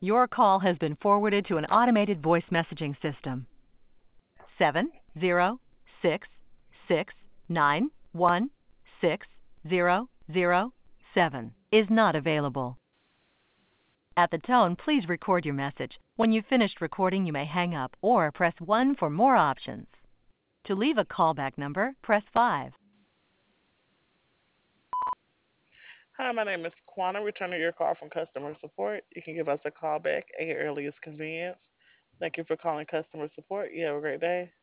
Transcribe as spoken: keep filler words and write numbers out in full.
Your call has been forwarded to an automated voice messaging system. Seven zero six six nine one six zero zero seven is not available. At the tone, please record your message. When you've finished recording, you may hang up or press one for more options. To leave a callback number, press five. Hi, my name is Kwana, returning your call from customer support. You can give us a call back at your earliest convenience. Thank you for calling customer support. You have a great day.